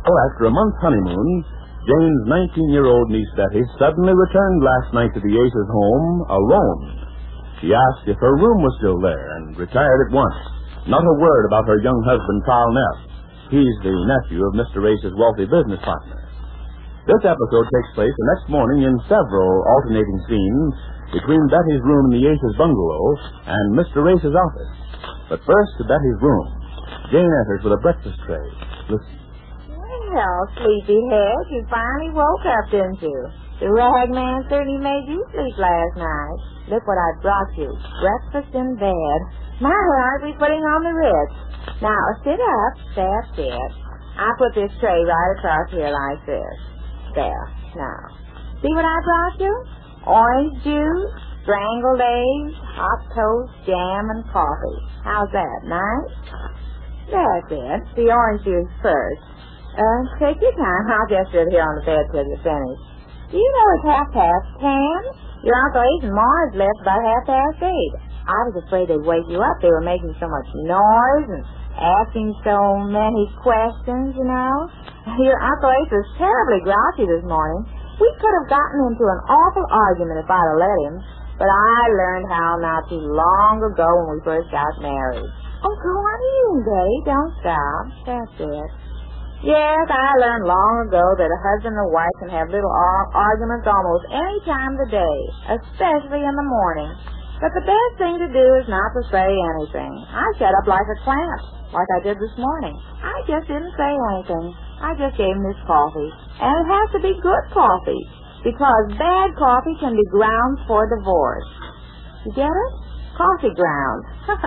After a month's honeymoon, Jane's 19-year-old niece Betty suddenly returned last night to the Aces' home alone. She asked if her room was still there and retired at once. Not a word about her young husband, Carl Neff. He's the nephew of Mr. Ace's wealthy business partner. This episode takes place the next morning in several alternating scenes between Betty's room in the Ace's bungalow and Mr. Ace's office. But first to Betty's room. Jane enters with a breakfast tray. Listen. Well, sleepyhead, you finally woke up, didn't you? The ragman certainly made you sleep last night. Look what I brought you. Breakfast in bed. My heart, we're putting on the Ritz. Now, sit up. That's it. I'll put this tray right across here like this. There. Now, see what I brought you? Orange juice, scrambled eggs, hot toast, jam, and coffee. How's that? Nice? That's it. The orange juice first. Take your time. I'll just sit here on the bed till you're finished. Do you know it's 10:30? Your Uncle Ace and Mars left about 8:30. I was afraid they'd wake you up. They were making so much noise and asking so many questions, you know. Your Uncle Ace was terribly grouchy this morning. We could have gotten into an awful argument if I'd have let him. But I learned how not too long ago when we first got married. Oh, go on in, Betty. Don't stop. That's it. Yes, I learned long ago that a husband and wife can have little arguments almost any time of the day, especially in the morning. But the best thing to do is not to say anything. I shut up like a clamp, like I did this morning. I just didn't say anything. I just gave him this coffee. And it has to be good coffee, because bad coffee can be grounds for divorce. You get it? Coffee grounds.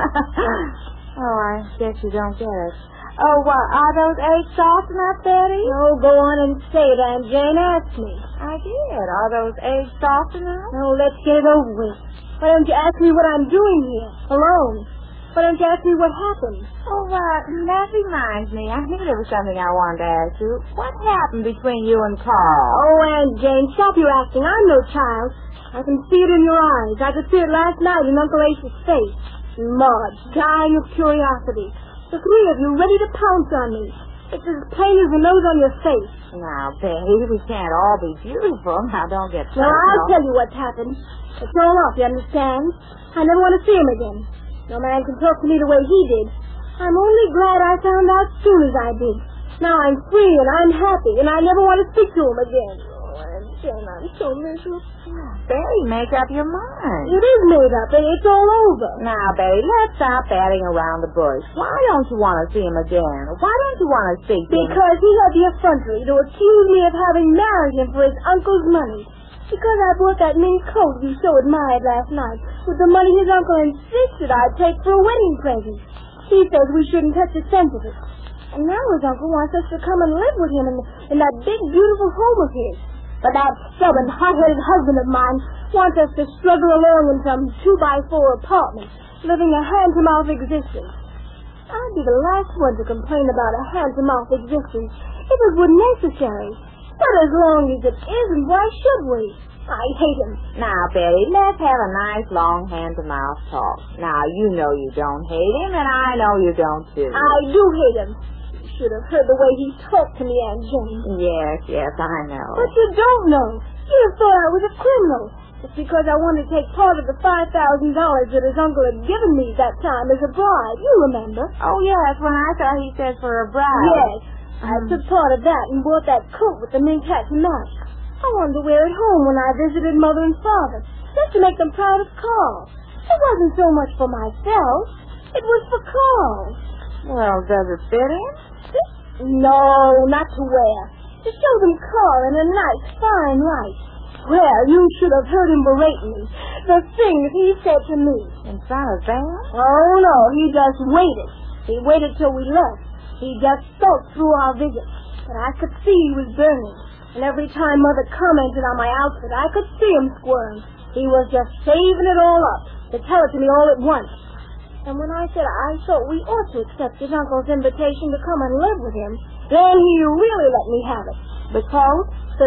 Oh, I guess you don't get it. Oh, what, are those eggs soft enough, Betty? Oh, go on and say it, Aunt Jane. Ask me. I did. Are those eggs soft enough? Oh, let's get it over with. Why don't you ask me what I'm doing here, alone? Why don't you ask me what happened? Oh, that reminds me. I knew there was something I wanted to ask you. What happened between you and Carl? Oh, Aunt Jane, stop your acting. I'm no child. I can see it in your eyes. I could see it last night in Uncle Ace's face. Maud, dying of curiosity. The three of you ready to pounce on me. It's as plain as the nose on your face. Now, Betty, we can't all be beautiful. Now, don't get personal. Now, I'll tell you what's happened. It's all off, you understand? I never want to see him again. No man can talk to me the way he did. I'm only glad I found out as soon as I did. Now I'm free and I'm happy, and I never want to speak to him again. Jane, I'm so miserable. Betty, make up your mind. It is made up, and it's all over. Now, Betty, let's stop batting around the bush. Why don't you want to see him again? Why don't you want to speak to him? Because he had the effrontery to accuse me of having married him for his uncle's money. Because I bought that mink coat you so admired last night with the money his uncle insisted I'd take for a wedding present. He says we shouldn't touch a cent of it. And now his uncle wants us to come and live with him in that big, beautiful home of his. But that stubborn, hot-headed husband of mine wants us to struggle along in some 2x4 apartment, living a hand-to-mouth existence. I'd be the last one to complain about a hand-to-mouth existence if it were necessary. But as long as it isn't, why should we? I hate him. Now, Betty, let's have a nice, long hand-to-mouth talk. Now, you know you don't hate him, and I know you don't, too. I do hate him. You should have heard the way he talked to me, Aunt Jane. Yes, I know. But you don't know. You'd have thought I was a criminal. It's because I wanted to take part of the $5,000 that his uncle had given me that time as a bride. You remember? Oh, yes, when I thought he said for a bride. Yes. I took part of that and bought that coat with the mink hat to match. I wanted to wear it home when I visited Mother and Father, just to make them proud of Carl. It wasn't so much for myself. It was for Carl. Well, does it fit him? No, not to wear. To show them Carl in a nice, fine light. Well, you should have heard him berate me. The things he said to me. In front of them? Oh, no, he just waited. He waited till we left. He just sulked through our visit. But I could see he was burning. And every time Mother commented on my outfit, I could see him squirm. He was just saving it all up to tell it to me all at once. And when I said I thought we ought to accept his uncle's invitation to come and live with him, then he really let me have it. The coat?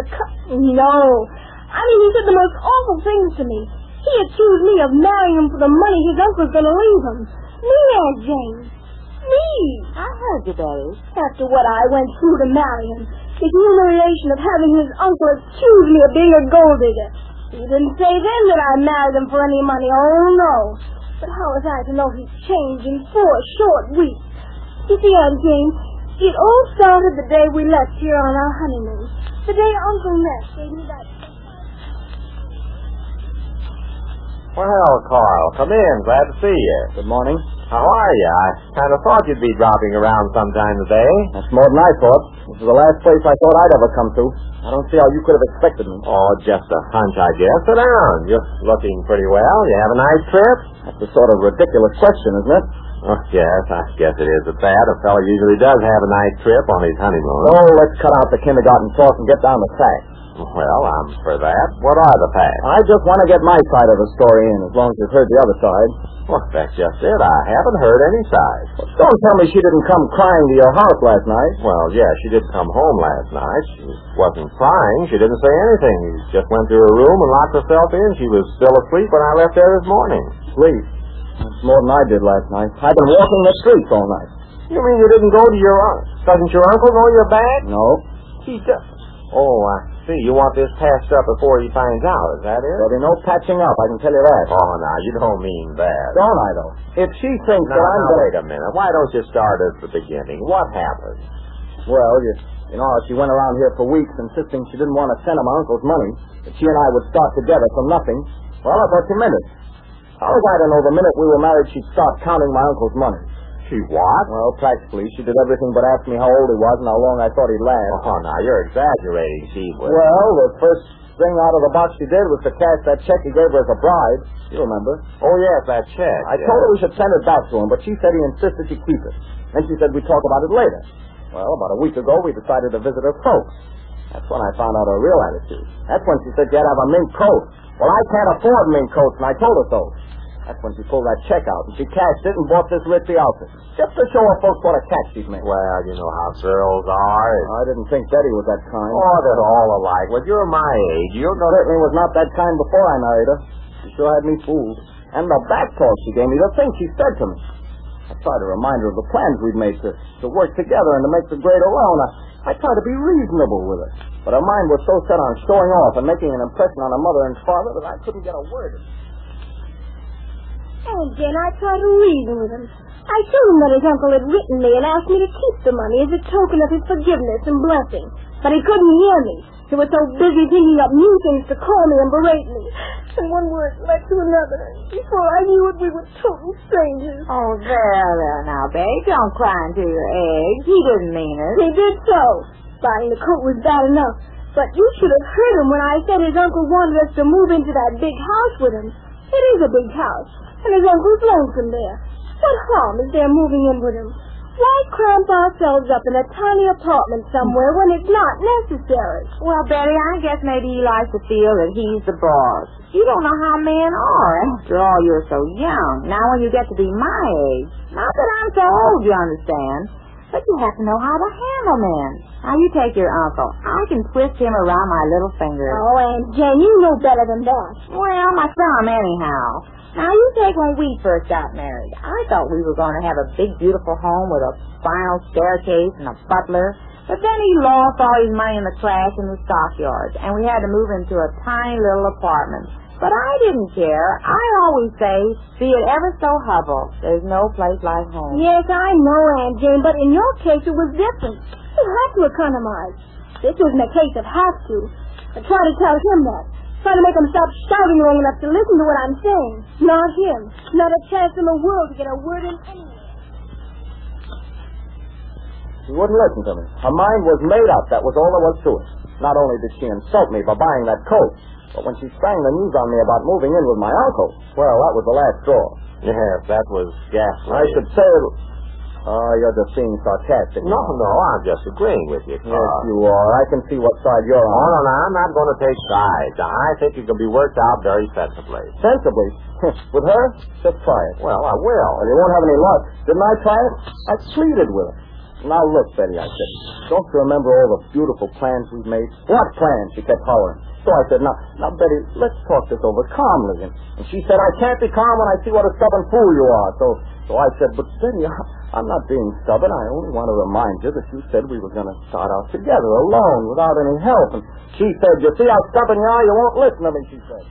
No. I mean, he said the most awful things to me. He accused me of marrying him for the money his uncle's going to leave him. Me, Aunt Jane. Me! I heard you, Betty. After what I went through to marry him, the humiliation of having his uncle accuse me of being a gold digger. He didn't say then that I married him for any money. Oh, no. But how was I to know he'd changed in 4 short weeks? You see, Aunt Jane, it all started the day we left here on our honeymoon. The day Uncle Ness gave me that... Well, Carl, come in. Glad to see you. Good morning. How are you? I kind of thought you'd be dropping around sometime today. That's more than I thought. This is the last place I thought I'd ever come to. I don't see how you could have expected me. Oh, just a hunch, I guess. Sit down. You're looking pretty well. You have a nice trip? That's a sort of ridiculous question, isn't it? Oh, yes, I guess it is at that. A fellow usually does have a nice trip on his honeymoon. Oh, let's cut out the kindergarten talk and get down to facts. Well, I'm for that. What are the facts? I just want to get my side of the story in, as long as you've heard the other side. Well, that's just it. I haven't heard any side. Well, don't tell me she didn't come crying to your house last night. Well, yeah, she did come home last night. She wasn't crying. She didn't say anything. She just went to her room and locked herself in. She was still asleep when I left there this morning. Sleep? That's more than I did last night. I've been walking the streets all night. You mean you didn't go to your uncle? Doesn't your uncle know you're back? No. He does. Oh, I see. You want this patched up before he finds out, is that it? There'll be no patching up, I can tell you that. Oh, now, you don't mean that. Don't I, though? If she thinks that I'm... Now, wait a minute. Why don't you start at the beginning? What happened? Well, you know, she went around here for weeks insisting she didn't want to send her my uncle's money, that she and I would start together from nothing. Well, I thought she meant it. How was I to know the minute we were married she'd start counting my uncle's money? She what? Well, practically. She did everything but ask me how old he was and how long I thought he'd last. Oh, now, you're exaggerating, she was. Well, the first thing out of the box she did was to cash that check he gave her as a bribe. You remember? Oh, yes, that check. I told her we should send it back to him, but she said he insisted she keep it. Then she said we'd talk about it later. Well, about a week ago, we decided to visit her folks. That's when I found out her real attitude. That's when she said she had to have a mink coat. Well, I can't afford mink coats, and I told her so. That's when she pulled that check out, and she cashed it and bought this ritzy outfit. Just to show her folks what a catch she'd made. Well, you know how girls are. I didn't think Betty was that kind. Oh, they're all alike. Well, you're my age. You're going certainly was not that kind before I married her. She sure had me fooled. And the back talk she gave me, the things she said to me. I tried to remind her of the plans we'd made to work together and to make the grade alone. I tried to be reasonable with her. But her mind was so set on showing off and making an impression on her mother and father that I couldn't get a word in. And then I tried to reason with him. I told him that his uncle had written me and asked me to keep the money as a token of his forgiveness and blessing. But he couldn't hear me. He was so busy thinking up new things to call me and berate me. And one word led to another. Before I knew it, we were total strangers. Oh, there now, babe. Don't cry into your eggs. He didn't mean it. He did so. Buying the coat was bad enough. But you should have heard him when I said his uncle wanted us to move into that big house with him. It is a big house. And his uncle's lonesome there. What harm is there moving in with him? Why cramp ourselves up in a tiny apartment somewhere when it's not necessary? Well, Betty, I guess maybe he likes to feel that he's the boss. You don't know how men are. After all, you're so young. Now when you get to be my age, not that I'm so old, you understand, but you have to know how to handle men. Now, you take your uncle. I can twist him around my little finger. Oh, Aunt Jane, you know better than that. Well, my thumb, anyhow. Now, you take when we first got married. I thought we were going to have a big, beautiful home with a spiral staircase and a butler. But then he lost all his money in the crash in the stockyards, and we had to move into a tiny little apartment. But I didn't care. I always say, be it ever so humble, there's no place like home. Yes, I know, Aunt Jane, but in your case it was different. You had to economize. This wasn't a case of have to. I tried to tell him that. Trying to make him stop shouting long enough to listen to what I'm saying. Not him. Not a chance in the world to get a word in anywhere. She wouldn't listen to me. Her mind was made up. That was all there was to it. Not only did she insult me by buying that coat, but when she sprang the news on me about moving in with my uncle, well, that was the last straw. Yes, that was ghastly. I should say... you're just being sarcastic. No, I'm just agreeing with you, Carl. Yes, you are. I can see what side you're on. No, I'm not going to take sides. I think it can be worked out very sensibly. Sensibly? With her? Just try it. Well, I will. Well, you won't have any luck. Didn't I try it? I pleaded with her. Now, look, Betty, I said, don't you remember all the beautiful plans we've made? What plans? She kept hollering. So I said, now, Betty, let's talk this over calmly. And she said, I can't be calm when I see what a stubborn fool you are. So I said, but Betty, I'm not being stubborn. I only want to remind you that you said we were going to start out together, alone, without any help. And she said, you see how stubborn you are? You won't listen to me, she said.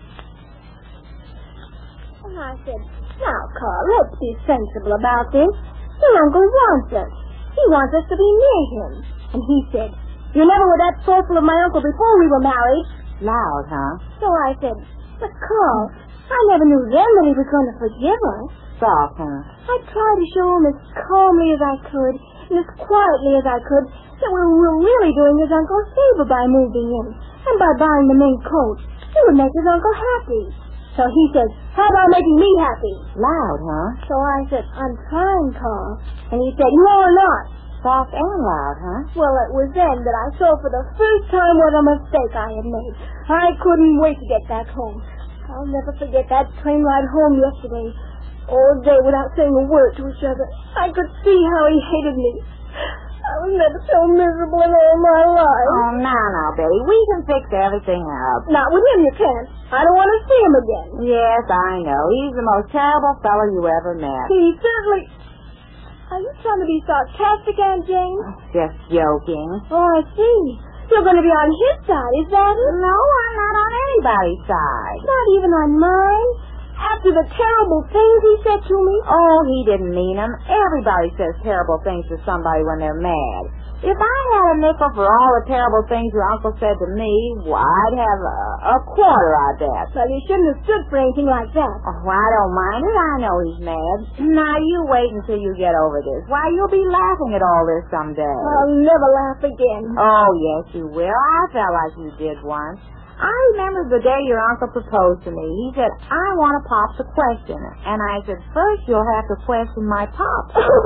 And I said, now, Carl, let's be sensible about this. Your uncle wants us. He wants us to be near him. And he said, you never were that thoughtful of my uncle before we were married. Loud, huh? So I said, but Carl, I never knew then that he was going to forgive us. Soft, huh? I tried to show him as calmly as I could and as quietly as I could that we were really doing his uncle a favor by moving in and by buying the mink coat. It would make his uncle happy. So he said, how about making me happy? Loud, huh? So I said, I'm trying, Carl. And he said, no, I'm not. Soft and loud, huh? Well, it was then that I saw for the first time what a mistake I had made. I couldn't wait to get back home. I'll never forget that train ride home yesterday. All day without saying a word to each other. I could see how he hated me. I was never so miserable in all my life. Oh, now, Betty. We can fix everything up. Not with him, you can't. I don't want to see him again. Yes, I know. He's the most terrible fellow you ever met. He certainly... Are you trying to be sarcastic, Aunt Jane? Just joking. Oh, I see. You're going to be on his side, is that it? No, I'm not on anybody's side. Not even on mine? After the terrible things he said to me? Oh, he didn't mean them. Everybody says terrible things to somebody when they're mad. If I had a nickel for all the terrible things your uncle said to me, well, I'd have a quarter, I bet. Well, you shouldn't have stood for anything like that. Oh, I don't mind it. I know he's mad. Now, you wait until you get over this. Why, you'll be laughing at all this someday. I'll never laugh again. Oh, yes, you will. I felt like you did once. I remember the day your uncle proposed to me. He said, I want a pop to question. And I said, first you'll have to question my pop.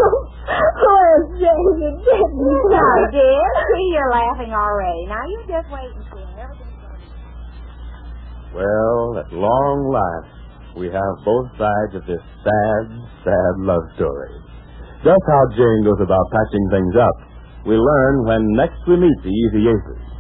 Oh, Jane, you didn't. I did. See, you're laughing already. Now, you just wait and see. Everything's going to be... Well, at long last, we have both sides of this sad, sad love story. Just how Jane goes about patching things up, we learn when next we meet the Easy Aces.